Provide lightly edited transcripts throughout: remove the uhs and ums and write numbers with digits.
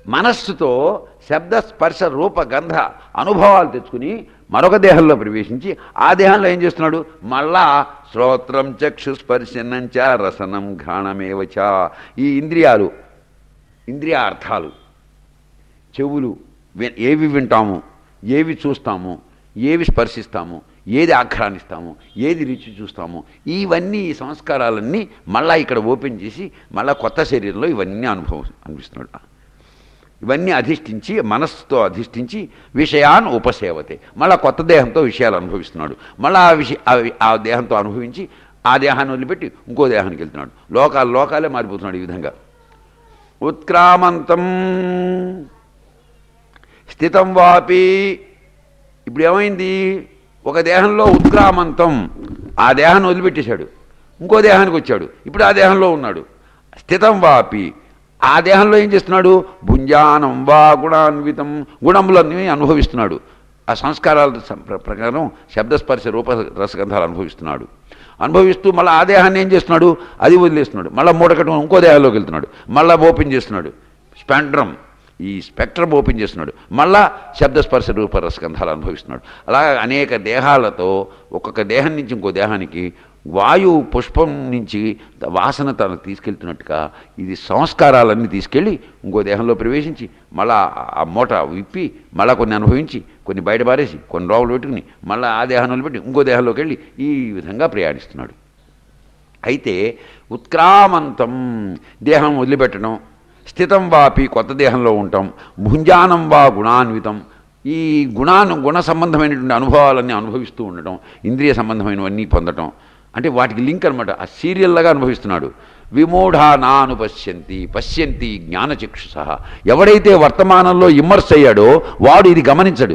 మనస్సుతో శబ్ద స్పర్శ రూప గంధ అనుభవాలు తెచ్చుకుని మరొక దేహంలో ప్రవేశించి ఆ దేహంలో ఏం చేస్తున్నాడు? మళ్ళా శ్రోత్రం చక్షు స్పర్శనంచ రసనం ఘ్రాణమేవచ, ఈ ఇంద్రియార్థాలు, చెవులు ఏవి వింటాము, ఏవి చూస్తాము, ఏవి స్పర్శిస్తాము, ఏది ఆఘ్రానిస్తాము, ఏది రుచి చూస్తాము, ఇవన్నీ ఈ సంస్కారాలన్నీ మళ్ళా ఇక్కడ ఓపెన్ చేసి మళ్ళా కొత్త శరీరంలో ఇవన్నీ అనిపిస్తున్నాడు. ఇవన్నీ అధిష్ఠించి మనస్సుతో అధిష్ఠించి విషయాన్ ఉపసేవతే, మళ్ళా కొత్త దేహంతో విషయాలు అనుభవిస్తున్నాడు. మళ్ళీ ఆ దేహంతో అనుభవించి ఆ దేహాన్ని వదిలిపెట్టి ఇంకో దేహానికి వెళ్తున్నాడు. లోకాలే మారిపోతున్నాడు ఈ విధంగా. ఉత్క్రామంతం స్థితం వాపి, ఇప్పుడు ఏమైంది? ఒక దేహంలో ఉత్క్రామంతం, ఆ దేహాన్ని వదిలిపెట్టేశాడు, ఇంకో దేహానికి వచ్చాడు, ఇప్పుడు ఆ దేహంలో ఉన్నాడు. స్థితం వాపి, ఆ దేహంలో ఏం చేస్తున్నాడు? భుంజానం వా గుణాన్వితం, గుణములన్నీ అనుభవిస్తున్నాడు. ఆ సంస్కారాల ప్రకారం శబ్దస్పర్శ రూప రసగంధాలు అనుభవిస్తూ మళ్ళీ ఆ దేహాన్ని ఏం చేస్తున్నాడు? అది వదిలేస్తున్నాడు. మళ్ళీ మూటకటం ఇంకో దేహాల్లోకి వెళ్తున్నాడు. మళ్ళీ ఓపెన్ చేస్తున్నాడు ఈ స్పెక్ట్రమ్ ఓపెన్ చేస్తున్నాడు. మళ్ళా శబ్దస్పర్శ రూప రసగంధాలు అనుభవిస్తున్నాడు. అలా అనేక దేహాలతో ఒక్కొక్క దేహం నుంచి ఇంకో దేహానికి వాయువు పుష్పం నుంచి వాసన తనకు తీసుకెళ్తున్నట్టుగా ఇది సంస్కారాలన్నీ తీసుకెళ్ళి ఇంకో దేహంలో ప్రవేశించి మళ్ళా ఆ మూట విప్పి మళ్ళీ కొన్ని అనుభవించి కొన్ని బయట పారేసి కొన్ని లోపలు పెట్టుకుని మళ్ళీ ఆ దేహాన్ని పెట్టి ఇంకో దేహంలోకి వెళ్ళి ఈ విధంగా ప్రయాణిస్తున్నాడు. అయితే ఉత్క్రామంతం దేహం వదిలిపెట్టడం, స్థితం వాపి కొత్త దేహంలో ఉంటాం, భుంజానం వా గుణాన్వితం ఈ గుణ సంబంధమైనటువంటి అనుభవాలన్నీ అనుభవిస్తూ ఉండటం, ఇంద్రియ సంబంధమైనవన్నీ పొందటం, అంటే వాటికి లింక్ అనమాట. ఆ సీరియల్లాగా అనుభవిస్తున్నాడు. విమూఢా పశ్యంతి జ్ఞానచక్షుష, ఎవడైతే వర్తమానంలో ఇమ్మర్స్ అయ్యాడో వాడు ఇది గమనించడు.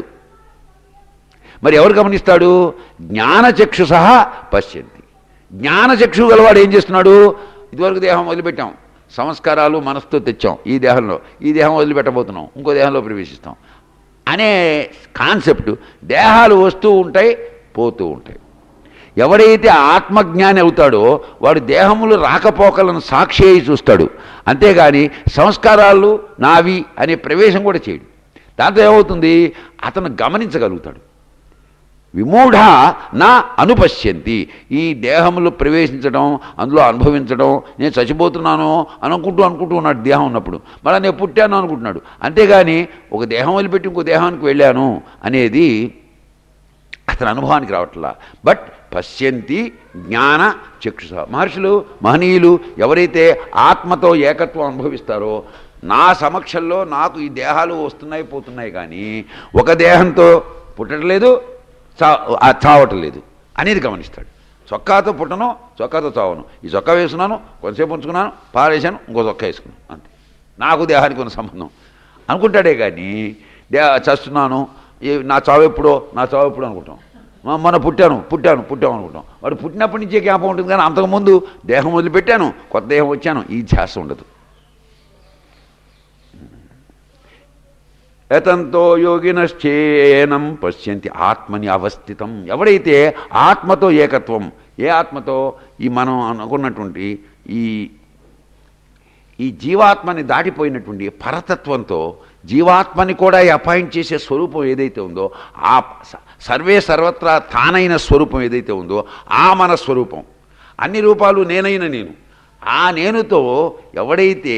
మరి ఎవరు గమనిస్తాడు? జ్ఞానచక్షుష పశ్యంతి. జ్ఞానచక్షు గలవాడు ఏం చేస్తున్నాడు? ఇదివరకు దేహం వదిలిపెట్టాం, సంస్కారాలు మనసుతో తెచ్చాం, ఈ దేహం వదిలిపెట్టబోతున్నాం, ఇంకో దేహంలో ప్రవేశిస్తాం అనే కాన్సెప్ట్. దేహాలు వస్తూ ఉంటాయి, పోతూ ఉంటాయి. ఎవడైతే ఆత్మజ్ఞాని అవుతాడో వాడు దేహములు రాకపోకలను సాక్షి అయి చూస్తాడు, అంతేగాని సంస్కారాలు నావి అనే ప్రవేశం కూడా చేయడు. దాంతో ఏమవుతుంది? అతను గమనించగలుగుతాడు. విమూఢ నా అనుపశ్యంతి, ఈ దేహములు ప్రవేశించడం, అందులో అనుభవించడం, నేను చచ్చిపోతున్నాను అనుకుంటూ ఉన్నాడు దేహం ఉన్నప్పుడు. మళ్ళీ నేను పుట్టాను అనుకుంటున్నాడు, అంతేగాని ఒక దేహం వదిలిపెట్టి ఇంకో దేహానికి వెళ్ళాను అనేది అతని అనుభవానికి రావట్లా. బట్ పశ్యంతి జ్ఞాన చక్షుష. మహనీయులు ఎవరైతే ఆత్మతో ఏకత్వం అనుభవిస్తారో, నా సమక్షంలో నాకు ఈ దేహాలు వస్తున్నాయి పోతున్నాయి కానీ ఒక దేహంతో పుట్టట్లేదు, చావటం లేదు అనేది గమనిస్తాడు. చొక్కాతో పుట్టను, చొక్కాతో చావను, ఈ చొక్కా వేసుకున్నాను, కొంతసేపు ఉంచుకున్నాను, పారేశాను, ఇంకో చొక్కా వేసుకున్నాను, అంతే, నాకు దేహానికి ఉన్న సంబంధం అనుకుంటాడే కానీ చస్తున్నాను, నా చావు ఎప్పుడో అనుకుంటాం. మొన్న పుట్టాను అనుకుంటాం. వాడు పుట్టినప్పటి నుంచే జ్ఞాపకం ఉంటుంది కానీ అంతకుముందు దేహం వదిలిపెట్టాను, కొత్త దేహం వచ్చాను, ఈ ధ్యాస ఉండదు. యతంతో యోగినశ్చేనం పశ్యంతి ఆత్మని అవస్థితం. ఎవడైతే ఆత్మతో ఏకత్వం, ఏ ఆత్మతో? ఈ మనం అనుకున్నటువంటి ఈ జీవాత్మని దాటిపోయినటువంటి పరతత్వంతో జీవాత్మని కూడా అపాయింట్ చేసే స్వరూపం ఏదైతే ఉందో, ఆ సర్వే సర్వత్రా తానైన స్వరూపం ఏదైతే ఉందో ఆ మన స్వరూపం, అన్ని రూపాలు నేనైన నేను, ఆ నేనుతో ఎవడైతే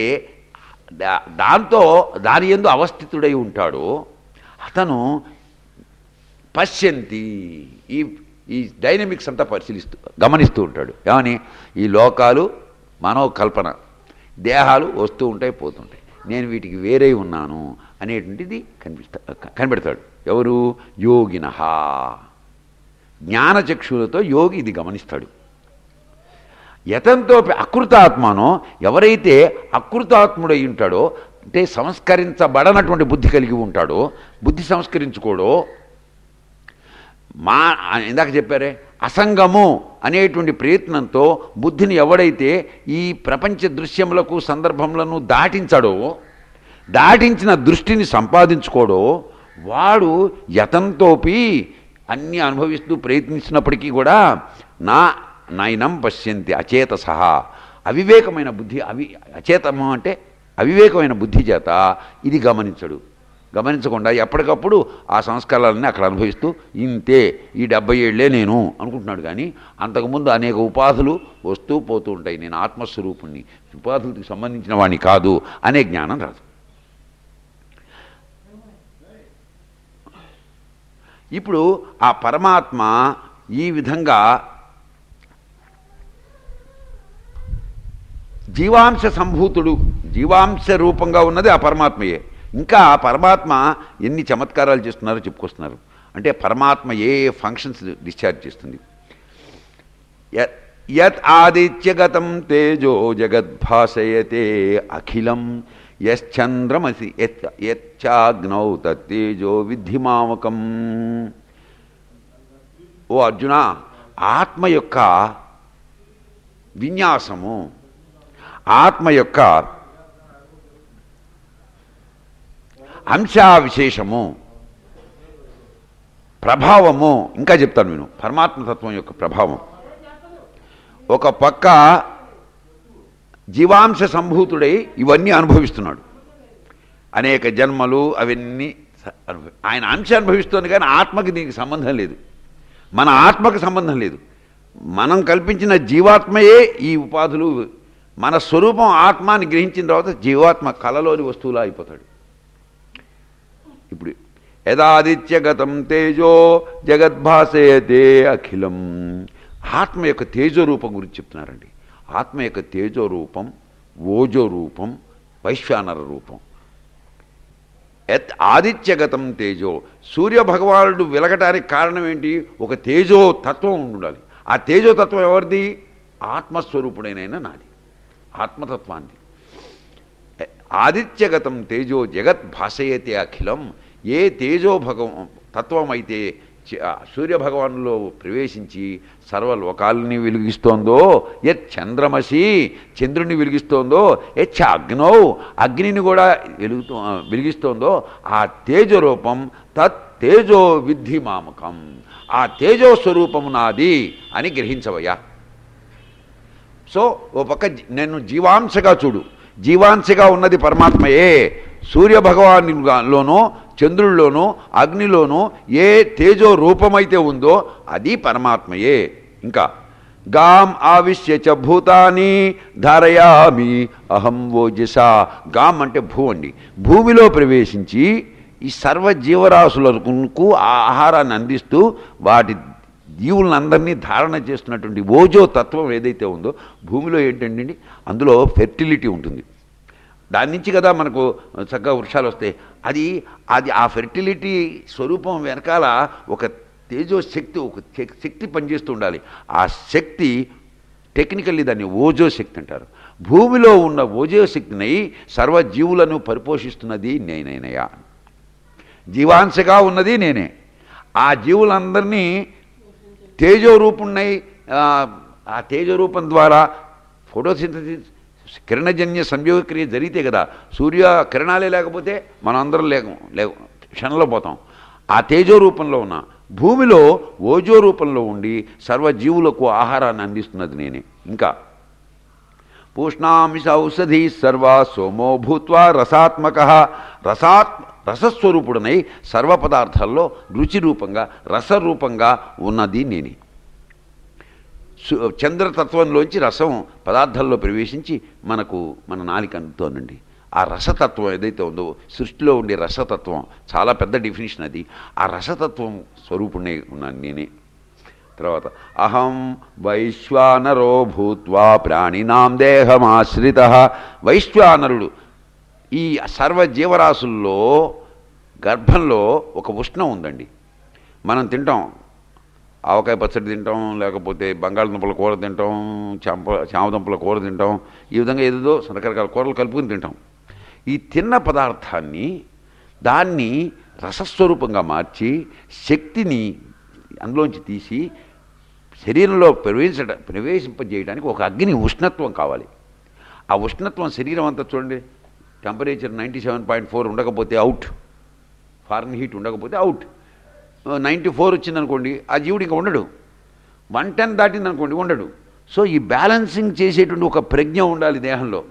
దాని యందు అవస్థితుడై ఉంటాడో అతను పశ్యంతి, ఈ డైనమిక్స్ అంతా గమనిస్తూ ఉంటాడు. ఏమని? ఈ లోకాలు మనోకల్పన, దేహాలు వస్తూ ఉంటాయి పోతుంటాయి, నేను వీటికి వేరే ఉన్నాను అనేటువంటిది కనిపెడతాడు. ఎవరు? యోగినః. జ్ఞానచక్షులతో యోగి ఇది గమనిస్తాడు. యతంతో అకృతాత్మనో, ఎవరైతే అకృతాత్ముడై ఉంటాడో, అంటే సంస్కరించబడనటువంటి బుద్ధి కలిగి ఉంటాడో, బుద్ధి సంస్కరించుకోడో, ఇందాక చెప్పారే అసంగము అనేటువంటి ప్రయత్నంతో బుద్ధిని ఎవడైతే ఈ ప్రపంచ దృశ్యములకు సందర్భములను దాటించిన దృష్టిని సంపాదించుకోడో వాడు యతంతోపి అన్నీ అనుభవిస్తూ ప్రయత్నించినప్పటికీ కూడా నైనం పశ్యంతి అచేతసహ. అవివేకమైన బుద్ధి, అచేతము అంటే అవివేకమైన బుద్ధి చేత ఇది గమనించకుండా ఎప్పటికప్పుడు ఆ సంస్కారాలన్నీ అక్కడ అనుభవిస్తూ ఇంతే ఈ 70 ఏళ్లే నేను అనుకుంటున్నాడు. కానీ అంతకుముందు అనేక ఉపాధులు వస్తూ పోతూ ఉంటాయి. నేను ఆత్మస్వరూపుణ్ణి, ఉపాధులకు సంబంధించిన వాడిని కాదు అనే జ్ఞానం రాదు. ఇప్పుడు ఆ పరమాత్మ ఈ విధంగా జీవాంశ సంభూతుడు, జీవాంశ రూపంగా ఉన్నది ఆ పరమాత్మయే. ఇంకా ఆ పరమాత్మ ఎన్ని చమత్కారాలు చేస్తున్నారో చెప్పుకొస్తున్నారు. అంటే పరమాత్మ ఏ ఫంక్షన్స్ డిశ్చార్జ్ చేస్తుంది. యత్ ఆదిత్యగతం తేజో జగద్భాసయతే అఖిలం యశ్చంద్రమసి యచ్చాగ్నౌ తత్తేజో విద్ధిమామకం. ఓ అర్జున, ఆత్మ యొక్క విన్యాసము, ఆత్మ యొక్క అంశావిశేషము, ప్రభావము, ఇంకా చెప్తాను నేను. పరమాత్మతత్వం యొక్క ప్రభావం ఒక పక్క జీవాంశ సంభూతుడై ఇవన్నీ అనుభవిస్తున్నాడు. అనేక జన్మలు అవన్నీ ఆయన అంశ అనుభవిస్తుంది. కానీ ఆత్మకి దీనికి సంబంధం లేదు, మన ఆత్మకు సంబంధం లేదు. మనం కల్పించిన జీవాత్మయే ఈ ఉపాధులు. మన స్వరూపం ఆత్మాన్ని గ్రహించిన తర్వాత జీవాత్మ కళలోని వస్తువులా అయిపోతాడు. ఇప్పుడు యదాదిత్యగతం తేజో జగద్భాసయతే అఖిలం, ఆత్మ యొక్క తేజో రూపం గురించి చెప్తున్నారండి. ఆత్మ యొక్క తేజో రూపం, ఓజో రూపం, వైశ్వానర రూపం. యత్ ఆదిత్యగతం తేజో, సూర్యభగవానుడు వెలగటానికి కారణం ఏంటి? ఒక తేజో తత్వం ఉండాలి. ఆ తేజో తత్వం ఎవరిది? ఆత్మస్వరూపుడైన నాది, ఆత్మతత్వాన్ని. ఆదిత్యగతం తేజో జగద్భాసయతే అఖిలం, ఏ తేజో తత్వం అయితే సూర్యభగవానులో ప్రవేశించి సర్వలోకాలని వెలిగిస్తోందో, యత్ చంద్రమసి చంద్రుని వెలిగిస్తోందో, యచ్చ అగ్నౌ అగ్నిని కూడా వెలిగిస్తోందో, ఆ తేజరూపం తత్ తేజో విద్ధి మామకం, ఆ తేజో స్వరూపము నాది అని గ్రహించవయ్యా. సో ఓ పక్క నేను జీవాంశగా చూడు, జీవాంశగా ఉన్నది పరమాత్మయే. సూర్యభగవానులోనూ చంద్రుల్లోనూ అగ్నిలోనూ ఏ తేజో రూపమైతే ఉందో అది పరమాత్మయే. ఇంకా గాం ఆవిశ్య చ భూతాని ధారయామి అహం ఓజసా. గాం అంటే భూ అండి. భూమిలో ప్రవేశించి ఈ సర్వ జీవరాశులకు ఆహారాన్ని అందిస్తూ వాటి జీవులందరినీ ధారణ చేస్తున్నటువంటి ఓజో తత్వం ఏదైతే ఉందో భూమిలో ఏంటండి, అందులో ఫెర్టిలిటీ ఉంటుంది. దాని నుంచి కదా మనకు చక్కగా వృక్షాలు వస్తాయి. అది ఆ ఫెర్టిలిటీ స్వరూపం వెనకాల ఒక తేజో శక్తి, ఒక శక్తి పనిచేస్తూ ఉండాలి. ఆ శక్తి టెక్నికల్లీ దాన్ని ఓజో శక్తి అంటారు. భూమిలో ఉన్న ఓజో శక్తిని సర్వజీవులను పరిపోషిస్తున్నది నేనైనయా, జీవాంశగా ఉన్నది నేనే. ఆ జీవులందరినీ తేజో రూపుణ్ణి, ఆ తేజో రూపం ద్వారా ఫోటోసింథసిస్ కిరణజన్య సంయోగక్రియ జరిగితే కదా. సూర్య కిరణాలే లేకపోతే మనం అందరం లేక క్షణంలో పోతాం. ఆ తేజో రూపంలో ఉన్న భూమిలో ఓజో రూపంలో ఉండి సర్వజీవులకు ఆహారాన్ని అందిస్తున్నది నేనే. ఇంకా పూష్ణామిష ఔషధి సర్వ సోమో భూత్వా రసాత్మక, రసస్వరూపుడనై సర్వ పదార్థాల్లో రుచి రూపంగా రసరూపంగా ఉన్నది నేనే. చంద్రతత్వంలోంచి రసం పదార్థాల్లో ప్రవేశించి మన నాలిక అందుతోందండి. ఆ రసతత్వం ఏదైతే ఉందో సృష్టిలో ఉండే రసతత్వం చాలా పెద్ద డెఫినేషన్ అది. ఆ రసతత్వం స్వరూపుణ్ణి ఉన్నాను నేనే. తర్వాత అహం వైశ్వానరో భూత్వా ప్రాణినాం దేహమాశ్రిత. వైశ్వానరుడు ఈ సర్వ జీవరాశుల్లో గర్భంలో ఒక ఉష్ణం ఉందండి. మనం తింటాం, ఆవకాయ పచ్చడి తింటాం, లేకపోతే బంగాళదుంపల కూర తింటాం, చామదుంపల కూర తింటాం, ఈ విధంగా ఏదో రకరకాల కూరలు కలుపుకుని తింటాం. ఈ తిన్న పదార్థాన్ని దాన్ని రసస్వరూపంగా మార్చి శక్తిని అందులోంచి తీసి శరీరంలో ప్రవేశింపజేయడానికి ఒక అగ్ని ఉష్ణత్వం కావాలి. ఆ ఉష్ణత్వం శరీరం అంతా చూడండి, టెంపరేచర్ 97.4 ఉండకపోతే అవుట్, ఫారెన్ హీట్ ఉండకపోతే అవుట్. 94 వచ్చిందనుకోండి ఆ జీవుడు ఇంకా ఉండడు. 110 దాటిందనుకోండి ఉండడు. సో ఈ బ్యాలెన్సింగ్ చేసేటువంటి ఒక ప్రజ్ఞ ఉండాలి దేహంలో.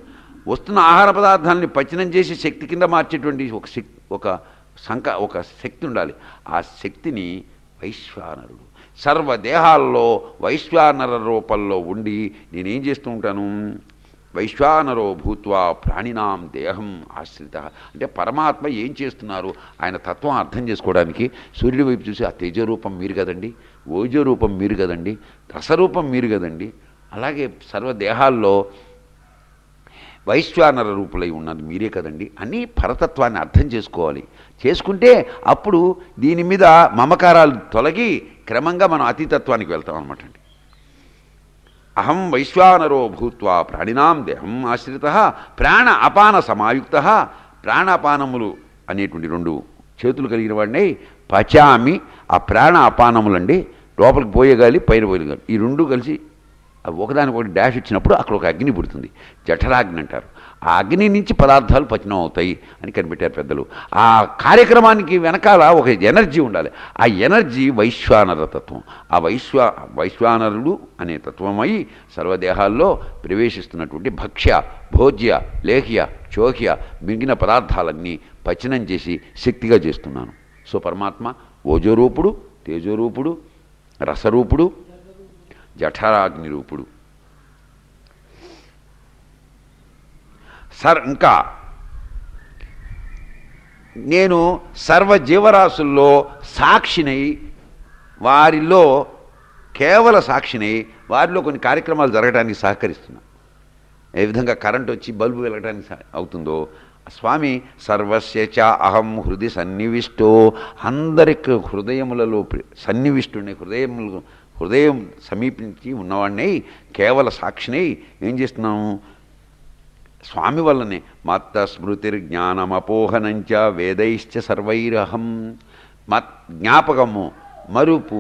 వస్తున్న ఆహార పదార్థాలని పచనం చేసి శక్తి కింద మార్చేటువంటి ఒక శక్తి ఉండాలి. ఆ శక్తిని వైశ్వానరుడు సర్వదేహాల్లో వైశ్వానర రూపంలో ఉండి నేనేం చేస్తూ ఉంటాను, వైశ్వానరో భూత్వా ప్రాణినాం దేహం ఆశ్రిత. అంటే పరమాత్మ ఏం చేస్తున్నారు ఆయన తత్వం అర్థం చేసుకోవడానికి సూర్యుడి వైపు చూసి ఆ తేజరూపం మీరు కదండి, ఓజోరూపం మీరు కదండి, రసరూపం మీరు కదండి, అలాగే సర్వదేహాల్లో వైశ్వానర రూపులై ఉన్నది మీరే కదండి అని పరతత్వాన్ని అర్థం చేసుకోవాలి. చేసుకుంటే అప్పుడు దీని మీద మమకారాలు తొలగి క్రమంగా మనం అతితత్వానికి వెళ్తాం అనమాట అండి. అహం వైశ్వానరో భూత్వా ప్రాణినాం దేహం ఆశ్రిత ప్రాణ అపాన సమాయుక్త. ప్రాణాపానములు అనేటువంటి 2 చేతులు కలిగిన వాడిని పచామి. ఆ ప్రాణ అపానములండి లోపలికి పోయే గాలి పైన పోయే గాలి, ఈ 2 కలిసి ఒకదానికి ఒకటి డాష్ ఇచ్చినప్పుడు అక్కడ ఒక అగ్ని పుడుతుంది, జఠరాగ్ని అంటారు. ఆ అగ్ని నుంచి పదార్థాలు పచనం అవుతాయి అని కనిపెట్టారు పెద్దలు. ఆ కార్యక్రమానికి వెనకాల ఒక ఎనర్జీ ఉండాలి. ఆ ఎనర్జీ వైశ్వానర తత్వం. ఆ వైశ్వానరుడు అనే తత్వమై సర్వదేహాల్లో ప్రవేశిస్తున్నటువంటి భక్ష్య భోజ్య లేహ్య చోహ్య మిగిలిన పదార్థాలన్నీ పచనం చేసి శక్తిగా చేస్తున్నాను. సో పరమాత్మ ఓజోరూపుడు, తేజోరూపుడు, రసరూపుడు, జఠరాగ్ని రూపుడు. ఇంకా నేను సర్వజీవరాశుల్లో సాక్షినై, వారిలో కేవల సాక్షినై వారిలో కొన్ని కార్యక్రమాలు జరగడానికి సహకరిస్తున్నా. ఏ విధంగా కరెంట్ వచ్చి బల్బు వెలగడానికి అవుతుందో స్వామి సర్వస్య చ అహం హృది సన్నివిష్టో, అందరికి హృదయములలో సన్నివిష్టుని హృదయం సమీపించి ఉన్నవాడినై కేవల సాక్షినై ఏం చేస్తున్నాము, స్వామి వల్లనే మత్త స్మృతిర్జ్ఞానమపోహనంచ వేదైశ్చ సర్వైరహం. జ్ఞాపకము, మరుపు,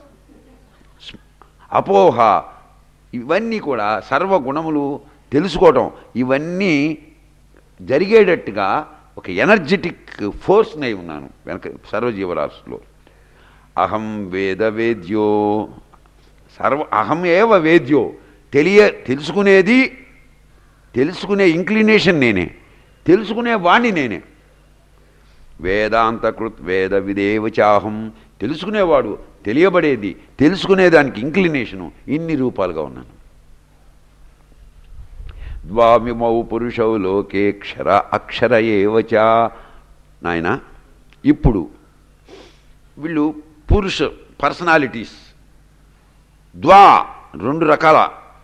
అపోహ ఇవన్నీ కూడా సర్వగుణములు తెలుసుకోవటం, ఇవన్నీ జరిగేటట్టుగా ఒక ఎనర్జెటిక్ ఫోర్స్నై ఉన్నాను వెనక సర్వజీవరాశిలో. అహం వేద వేద్యో అహం ఏవ వేద్యో, తెలుసుకునే ఇంక్లినేషన్ నేనే, తెలుసుకునే వాణ్ణి నేనే. వేదాంతకృత్ వేద విదేవచాహం, తెలుసుకునేవాడు, తెలియబడేది, తెలుసుకునేదానికి ఇంక్లినేషను, ఇన్ని రూపాలుగా ఉన్నాను. ద్వామిమౌ పురుషౌ లోకే క్షర అక్షర ఏవచ. నాయన ఇప్పుడు వీళ్ళు పర్సనాలిటీస్ 2 రకాల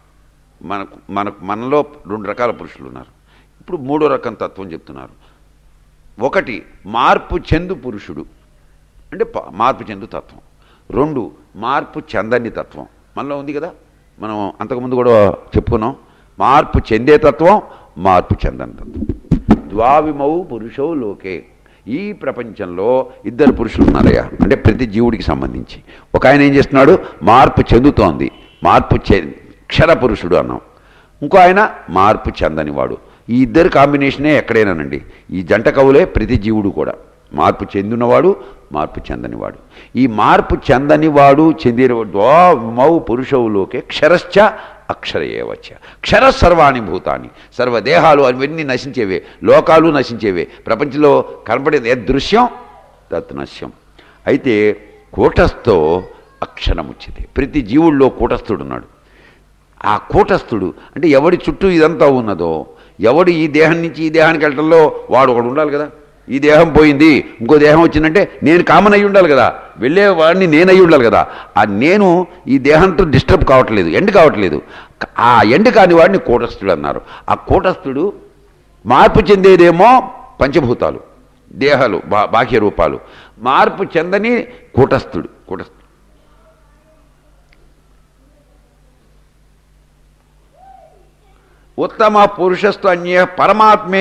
మనలో 2 రకాల పురుషులు ఉన్నారు. ఇప్పుడు 3వ రకం తత్వం చెప్తున్నారు. 1 మార్పు చెందు పురుషుడు అంటే మార్పు చెందు తత్వం. 2 మార్పు చెందని తత్వం మనలో ఉంది కదా, మనం అంతకుముందు కూడా చెప్పుకున్నాం. మార్పు చెందే తత్వం, మార్పు చెందని తత్వం. ద్వావిమౌ పురుషౌ లోకే, ఈ ప్రపంచంలో 2 పురుషులు ఉన్నారయ్యా. అంటే ప్రతి జీవుడికి సంబంధించి ఒక ఆయన ఏం చేస్తున్నాడు, మార్పు చెందుతోంది, క్షర పురుషుడు అన్నాం. ఇంకో ఆయన మార్పు చెందనివాడు. ఈ 2 కాంబినేషనే ఎక్కడైనానండి. ఈ జంట కవులే ప్రతి జీవుడు కూడా, మార్పు చెందినవాడు, మార్పు చెందనివాడు. ఈ మార్పు చెందనివాడు చెందినవాడు ద్వామౌ పురుషవులోకే క్షరశ్చ అక్షర ఏవచ్చ. క్షర సర్వాణి భూతాన్ని, సర్వదేహాలు అవన్నీ నశించేవే, లోకాలు నశించేవే, ప్రపంచంలో కనపడేది దృశ్యం తత్ నశ్యం. అయితే కూటస్థో అక్షరముచ్యతే, ప్రతి జీవుల్లో కూటస్థుడు ఉన్నాడు. ఆ కూటస్థుడు అంటే ఎవడి చుట్టూ ఇదంతా ఉన్నదో, ఎవడు ఈ దేహం నుంచి ఈ దేహానికి వెళ్ళటంలో వాడు ఒకడు ఉండాలి కదా. ఈ దేహం పోయింది, ఇంకో దేహం వచ్చిందంటే నేను కామన్ అయ్యి ఉండాలి కదా, వెళ్ళేవాడిని నేను అయ్యి ఉండాలి కదా. ఆ నేను ఈ దేహంతో డిస్టర్బ్ కావట్లేదు, ఎండ్ కావట్లేదు. ఆ ఎండ్ కాని వాడిని కూటస్థుడు అన్నారు. ఆ కూటస్థుడు మార్పు చెందేదేమో పంచభూతాలు, దేహాలు, బాహ్య రూపాలు. మార్పు చెందని కూటస్థుడు. ఉత్తమ పురుషస్తు అన్య పరమాత్మే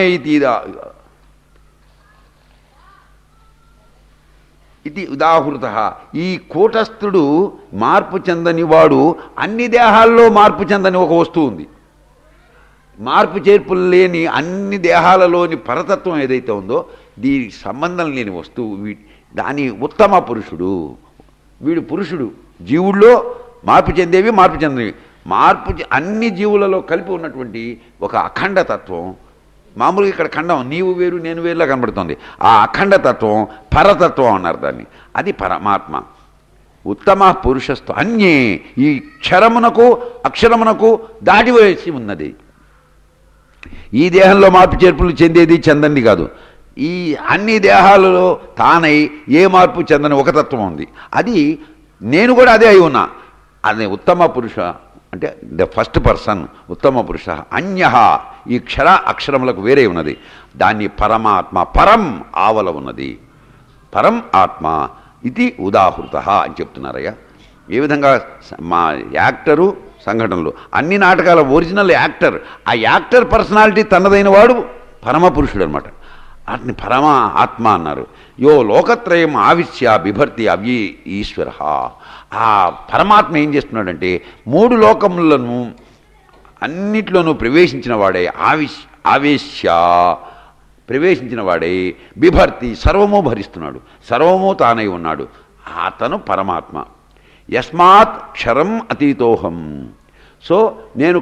ఇది ఉదాహృత. ఈ కూటస్థుడు మార్పు చెందని వాడు అన్ని దేహాల్లో మార్పు చెందని ఒక వస్తువు ఉంది. మార్పు చేర్పులు లేని అన్ని దేహాలలోని పరతత్వం ఏదైతే ఉందో దీనికి సంబంధం లేని వస్తువు, దాని ఉత్తమ పురుషుడు. వీడు పురుషుడు. జీవుల్లో మార్పు చెందేవి, మార్పు చెందనివి, అన్ని జీవులలో కలిపి ఉన్నటువంటి ఒక అఖండ తత్వం మామూలుగా ఇక్కడ ఖండం నీవు వేరు నేను వేరులా కనబడుతుంది. ఆ అఖండతత్వం పరతత్వం అన్నారు దాన్ని. అది పరమాత్మ. ఉత్తమ పురుషస్థ అన్యే ఈ క్షరమునకు అక్షరమునకు దాటివేసి ఉన్నది. ఈ దేహంలో మార్పు చేర్పులు చెందేది చెందంది కాదు. ఈ అన్ని దేహాలలో తానై ఏ మార్పు చెందని ఒక తత్వం ఉంది. అది నేను కూడా అదే అయి ఉన్నా. అది ఉత్తమ పురుష అంటే ద ఫస్ట్ పర్సన్ ఉత్తమ పురుష. అన్య ఈ క్షర అక్షరములకు వేరే ఉన్నది. దాన్ని పరమాత్మ పరం ఆవల ఉన్నది. పరం ఆత్మ ఇది ఉదాహృత అని చెప్తున్నారయ్యా. ఏ విధంగా మా యాక్టరు సంఘటనలు అన్ని నాటకాల ఒరిజినల్ యాక్టర్, ఆ యాక్టర్ పర్సనాలిటీ తనదైన వాడు పరమపురుషుడు అనమాట. వాటిని పరమ ఆత్మ అన్నారు. యో లోకత్రయం ఆవిశ్య బిభర్తి అవి ఈశ్వర. ఆ పరమాత్మ ఏం చేస్తున్నాడంటే 3 లోకములను అన్నిట్లోనూ ప్రవేశించిన వాడే ఆవేశ్య ప్రవేశించిన వాడే బిభర్తి సర్వము భరిస్తున్నాడు, సర్వము తానై ఉన్నాడు. అతను పరమాత్మ. యస్మాత్ క్షరం అతీతోహం. సో నేను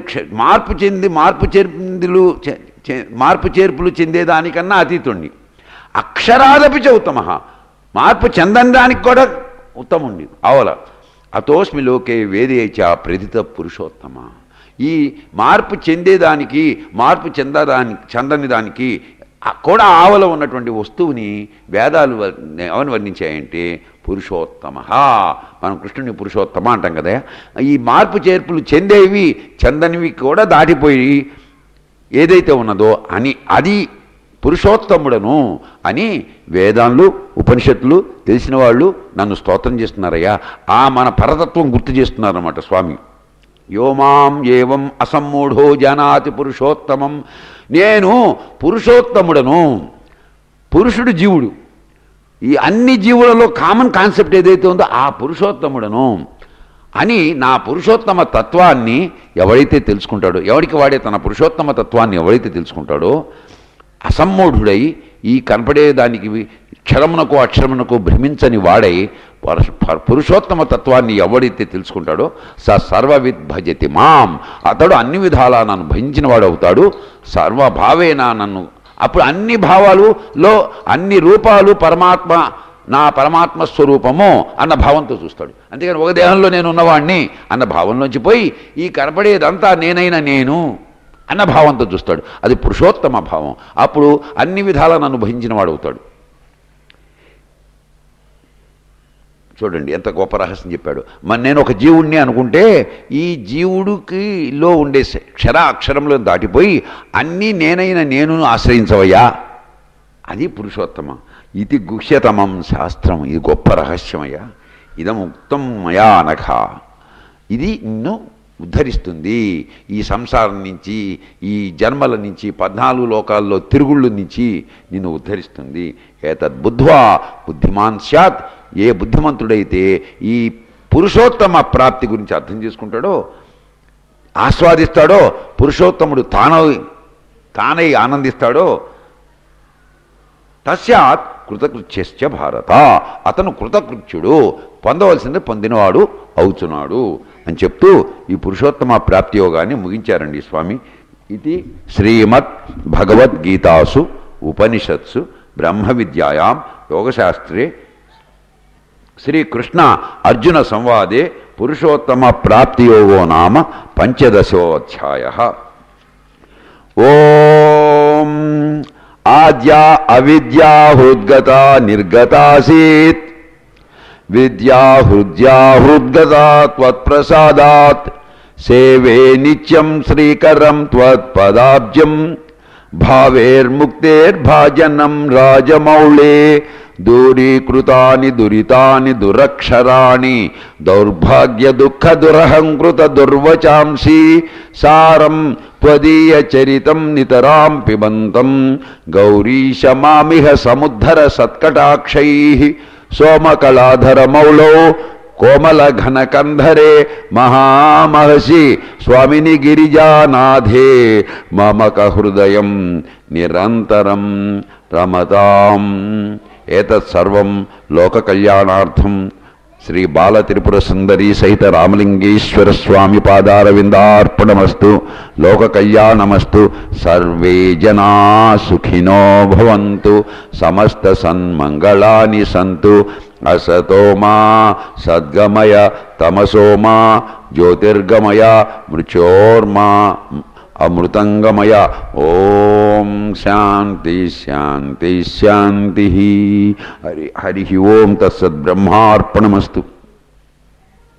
మార్పు చేర్పులు చెందేదానికన్నా అతీతుణ్ణి. అక్షరాదపి చ ఉత్తమ. మార్పు చెందడానికి కూడా ఉత్తముణ్ణి అవల. అతోస్మి లోకే వేదేచ ప్రథిత పురుషోత్తమ. ఈ మార్పు చెందేదానికి మార్పు చెందని దానికి కూడా ఆవల ఉన్నటువంటి వస్తువుని వేదాలు ఎవరిని వర్ణించాయంటే పురుషోత్తమ. మనం కృష్ణుని పురుషోత్తమ అంటాం కదా. ఈ మార్పు చేర్పులు చెందేవి చెందనివి కూడా దాటిపోయి ఏదైతే ఉన్నదో అని అది పురుషోత్తముడను అని వేదాలు ఉపనిషత్తులు తెలిసిన వాళ్ళు నన్ను స్తోత్రం చేస్తున్నారయ్యా. ఆ మన పరతత్వం గుర్తు చేస్తున్నారన్నమాట స్వామి. యోమాం ఏవం అసమ్మూఢో జానాతి పురుషోత్తమం. నేను పురుషోత్తముడను. పురుషుడు జీవుడు. ఈ అన్ని జీవులలో కామన్ కాన్సెప్ట్ ఏదైతే ఉందో ఆ పురుషోత్తముడను అని నా పురుషోత్తమ తత్వాన్ని ఎవడైతే తెలుసుకుంటాడో, ఎవరికి వాడే తన పురుషోత్తమ తత్వాన్ని ఎవడైతే తెలుసుకుంటాడో అసమ్మూఢుడై ఈ కనపడేదానికి క్షరమునకు అక్షరమునకు భ్రమించని వాడై పురుషోత్తమ తత్వాన్ని ఎవడైతే తెలుసుకుంటాడో సర్వవిద్ భజతి మాం. అతడు అన్ని విధాలా నన్ను భజించిన వాడు అవుతాడు. సర్వభావేనా నన్ను అప్పుడు అన్ని భావాలులో అన్ని రూపాలు పరమాత్మ నా పరమాత్మ స్వరూపము అన్న భావంతో చూస్తాడు. అంతేగాని ఒక దేహంలో నేను ఉన్నవాడిని అన్న భావంలోంచి పోయి ఈ కనపడేదంతా నేనైనా నేను అన్న భావంతో చూస్తాడు. అది పురుషోత్తమ భావం. అప్పుడు అన్ని విధాలా నన్ను భజించిన వాడు అవుతాడు. చూడండి ఎంత గొప్ప రహస్యం చెప్పాడు. మరి నేను ఒక జీవుడిని అనుకుంటే ఈ జీవుడికిలో ఉండే క్షర అక్షరంలో దాటిపోయి అన్నీ నేనైనా నేను ఆశ్రయించవయ్యా. అది పురుషోత్తమ. ఇది గుహ్యతమం శాస్త్రం. ఇది గొప్ప రహస్యమయ్యా. ఇదం ఉక్తం మయా అనఘ. ఇది నిన్ను ఉద్ధరిస్తుంది ఈ సంసారం నుంచి, ఈ జన్మల నుంచి, 14 లోకాల్లో తిరుగుళ్ళ నుంచి నిన్ను ఉద్ధరిస్తుంది. ఏతద్ బుద్ధ్వా బుద్ధిమాన్ స్యాత్. ఏ బుద్ధిమంతుడైతే ఈ పురుషోత్తమ ప్రాప్తి గురించి అర్థం చేసుకుంటాడో, ఆస్వాదిస్తాడో, పురుషోత్తముడు తానై ఆనందిస్తాడో తస్యాత్ కృతకృత్యశ్చ భారత. అతను కృతకృత్యుడు, పొందవలసింది పొందినవాడు అవుతున్నాడు అని చెప్తూ ఈ పురుషోత్తమ ప్రాప్తి యోగాన్ని ముగించారండి స్వామి. ఇది శ్రీమద్ భగవద్గీతాసు ఉపనిషత్సు బ్రహ్మ విద్యాయాం యోగశాస్త్రే శ్రీకృష్ణ అర్జున సంవాదే పురుషోత్తమ ప్రాప్తియోగో నామ 15వ ఓం ఆద్యా అవిద్యా హృద్గత నిర్గతాసీత్ విద్యా హృద్యా హృద్గత త్వత్ప్రసాదాత్ సేవే నిత్యం శ్రీకరం త్వత్పదాబ్జం భావేర్ముక్తేర్భాజనం రాజమౌళే దూరీకృతాని దురితాని దురక్షరాణి దౌర్భాగ్య దుఃఖ దురహంకృత దుర్వచాంసి సారం త్వదీయ చరితం నితరాం పిబంతం గౌరీశ మామిహ సముద్ధర సత్కటాక్షై సోమకళాధర మౌళౌ కోమల ఘనకంధరే మహామహసి స్వామిని గిరిజానాథే మమక హృదయం నిరంతరం రమతాం. ఏతత్ సర్వం లోక కళ్యాణార్థం శ్రీ బాల త్రిపుర సుందరీ సహిత రామలింగేశ్వర స్వామి పాదారవిందార్పణమస్తు. లోక కళ్యాణమస్తు. సర్వే జనా సుఖినో భవంతు. సమస్త సన్మంగళాని సంతు. అసతో మా సద్గమయ తమసో మా జ్యోతిర్గమయ మృత్యోర్మా అమృతంగమయ. ఓం శాంతి శాంతి శాంతి. హరి హరి ఓం తత్సత్. బ్రహ్మార్పణమస్తు.